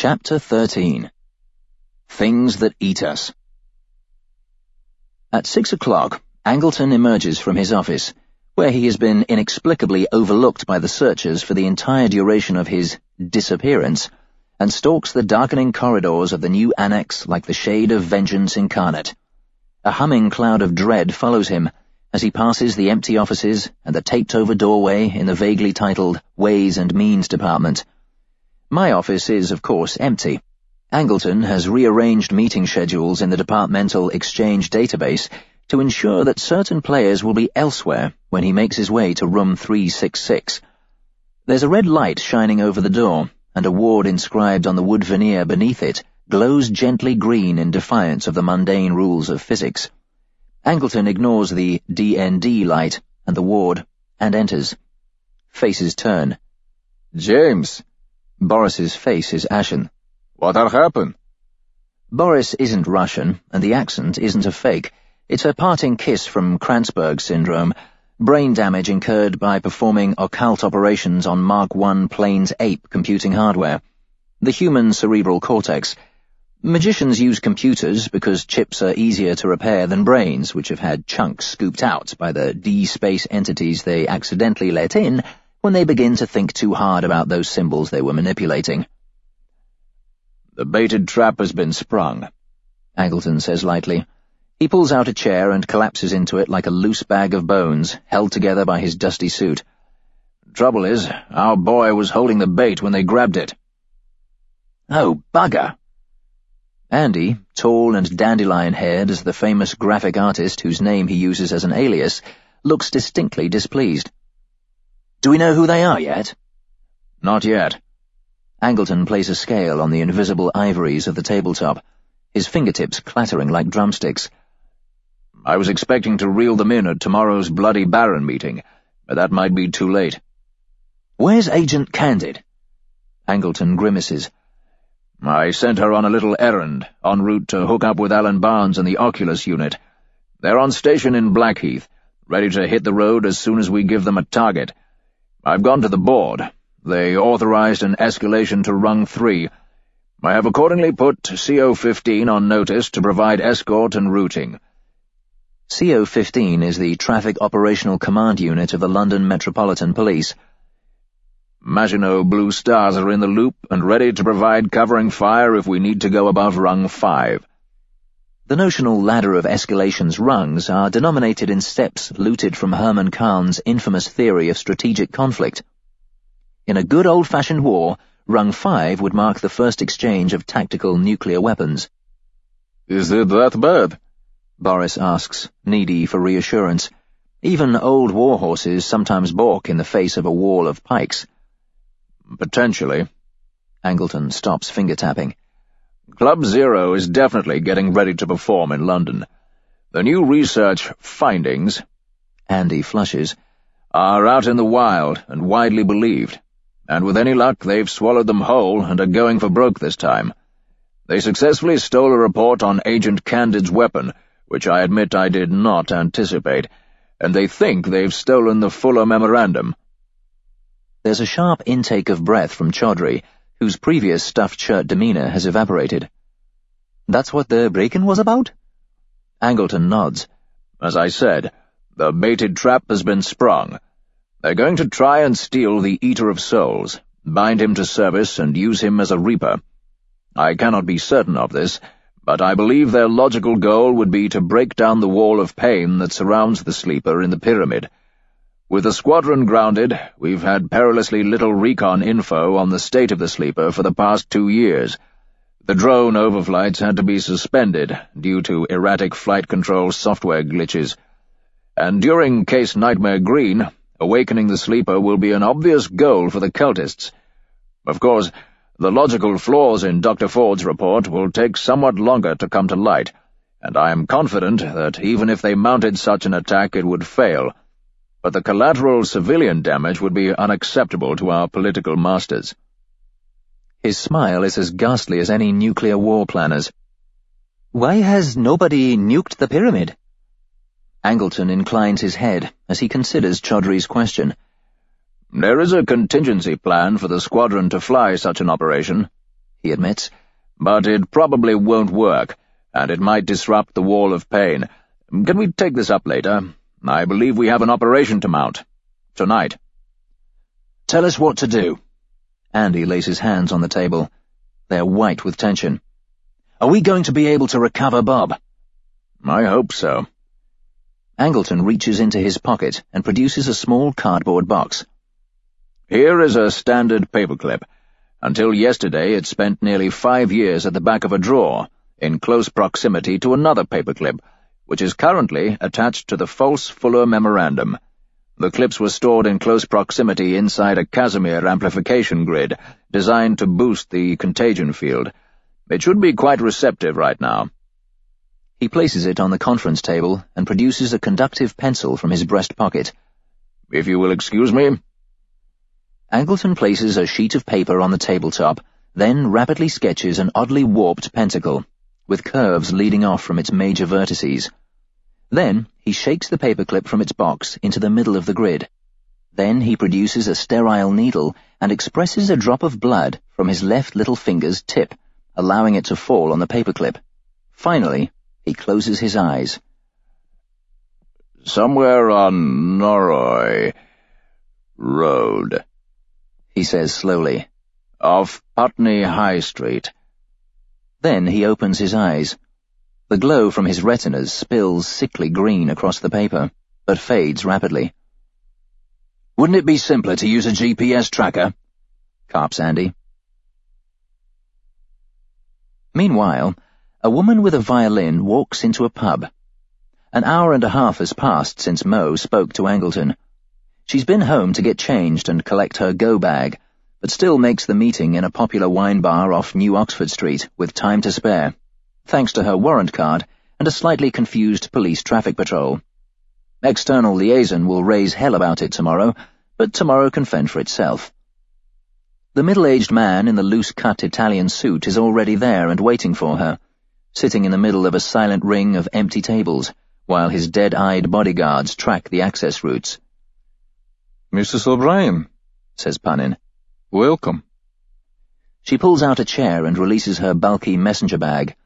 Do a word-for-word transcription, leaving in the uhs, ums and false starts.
Chapter thirteen. Things That Eat Us. At six o'clock, Angleton emerges from his office, where he has been inexplicably overlooked by the searchers for the entire duration of his disappearance, and stalks the darkening corridors of the new annex like the shade of vengeance incarnate. A humming cloud of dread follows him as he passes the empty offices and the taped-over doorway in the vaguely titled Ways and Means Department. My office is, of course, empty. Angleton has rearranged meeting schedules in the departmental exchange database to ensure that certain players will be elsewhere when he makes his way to room three sixty-six. There's a red light shining over the door, and a ward inscribed on the wood veneer beneath it glows gently green in defiance of the mundane rules of physics. Angleton ignores the D N D light and the ward, and enters. Faces turn. James! Boris's face is ashen. What had happened? Boris isn't Russian, and the accent isn't a fake. It's a parting kiss from Kranzberg syndrome, brain damage incurred by performing occult operations on Mark one Plains Ape computing hardware. The human cerebral cortex. Magicians use computers because chips are easier to repair than brains, which have had chunks scooped out by the D-space entities they accidentally let in when they begin to think too hard about those symbols they were manipulating. The baited trap has been sprung, Angleton says lightly. He pulls out a chair and collapses into it like a loose bag of bones, held together by his dusty suit. Trouble is, our boy was holding the bait when they grabbed it. Oh, bugger! Andy, tall and dandelion-haired as the famous graphic artist whose name he uses as an alias, looks distinctly displeased. Do we know who they are yet? Not yet. Angleton plays a scale on the invisible ivories of the tabletop, his fingertips clattering like drumsticks. I was expecting to reel them in at tomorrow's Bloody Baron meeting, but that might be too late. Where's Agent Candid? Angleton grimaces. I sent her on a little errand, en route to hook up with Alan Barnes and the Oculus unit. They're on station in Blackheath, ready to hit the road as soon as we give them a target. I've gone to the board. They authorized an escalation to Rung three. I have accordingly put C O fifteen on notice to provide escort and routing. C O fifteen is the Traffic Operational Command Unit of the London Metropolitan Police. Maginot Blue Stars are in the loop and ready to provide covering fire if we need to go above Rung five. The notional ladder of escalation's rungs are denominated in steps looted from Herman Kahn's infamous theory of strategic conflict. In a good old-fashioned war, Rung five would mark the first exchange of tactical nuclear weapons. Is it that bad? Boris asks, needy for reassurance. Even old war horses sometimes balk in the face of a wall of pikes. Potentially. Angleton stops finger-tapping. Club Zero is definitely getting ready to perform in London. The new research findings, Andy flushes, are out in the wild and widely believed, and with any luck they've swallowed them whole and are going for broke this time. They successfully stole a report on Agent Candid's weapon, which I admit I did not anticipate, and they think they've stolen the Fuller memorandum. There's a sharp intake of breath from Chaudhry, whose previous stuffed shirt demeanour has evaporated. That's what the break-in was about? Angleton nods. As I said, the baited trap has been sprung. They're going to try and steal the Eater of Souls, bind him to service and use him as a reaper. I cannot be certain of this, but I believe their logical goal would be to break down the wall of pain that surrounds the sleeper in the pyramid. With the squadron grounded, we've had perilously little recon info on the state of the sleeper for the past two years. The drone overflights had to be suspended due to erratic flight control software glitches. And during Case Nightmare Green, awakening the sleeper will be an obvious goal for the cultists. Of course, the logical flaws in Doctor Ford's report will take somewhat longer to come to light, and I am confident that even if they mounted such an attack it would fail. But the collateral civilian damage would be unacceptable to our political masters. His smile is as ghastly as any nuclear war planner's. Why has nobody nuked the pyramid? Angleton inclines his head as he considers Chaudhry's question. There is a contingency plan for the squadron to fly such an operation, he admits. "But it probably won't work, and it might disrupt the wall of pain. Can we take this up later? I believe we have an operation to mount. Tonight." "Tell us what to do." Andy lays his hands on the table. They're white with tension. "Are we going to be able to recover Bob?" "I hope so." Angleton reaches into his pocket and produces a small cardboard box. "Here is a standard paperclip. Until yesterday it spent nearly five years at the back of a drawer, in close proximity to another paperclip, which is currently attached to the false Fuller memorandum. The clips were stored in close proximity inside a Casimir amplification grid, designed to boost the contagion field. It should be quite receptive right now." He places it on the conference table and produces a conductive pencil from his breast pocket. "If you will excuse me." Angleton places a sheet of paper on the tabletop, then rapidly sketches an oddly warped pentacle, with curves leading off from its major vertices. Then he shakes the paperclip from its box into the middle of the grid. Then he produces a sterile needle and expresses a drop of blood from his left little finger's tip, allowing it to fall on the paperclip. Finally, he closes his eyes. "Somewhere on Norroy Road," he says slowly. "Off Putney High Street." Then he opens his eyes. The glow from his retinas spills sickly green across the paper, but fades rapidly. "Wouldn't it be simpler to use a G P S tracker?" carps Andy. Meanwhile, a woman with a violin walks into a pub. An hour and a half has passed since Mo spoke to Angleton. She's been home to get changed and collect her go-bag, but still makes the meeting in a popular wine bar off New Oxford Street with time to spare, thanks to her warrant card and a slightly confused police traffic patrol. External liaison will raise hell about it tomorrow, but tomorrow can fend for itself. The middle-aged man in the loose-cut Italian suit is already there and waiting for her, sitting in the middle of a silent ring of empty tables, while his dead-eyed bodyguards track the access routes. "Missus O'Brien," says Panin. "Welcome." She pulls out a chair and releases her bulky messenger bag.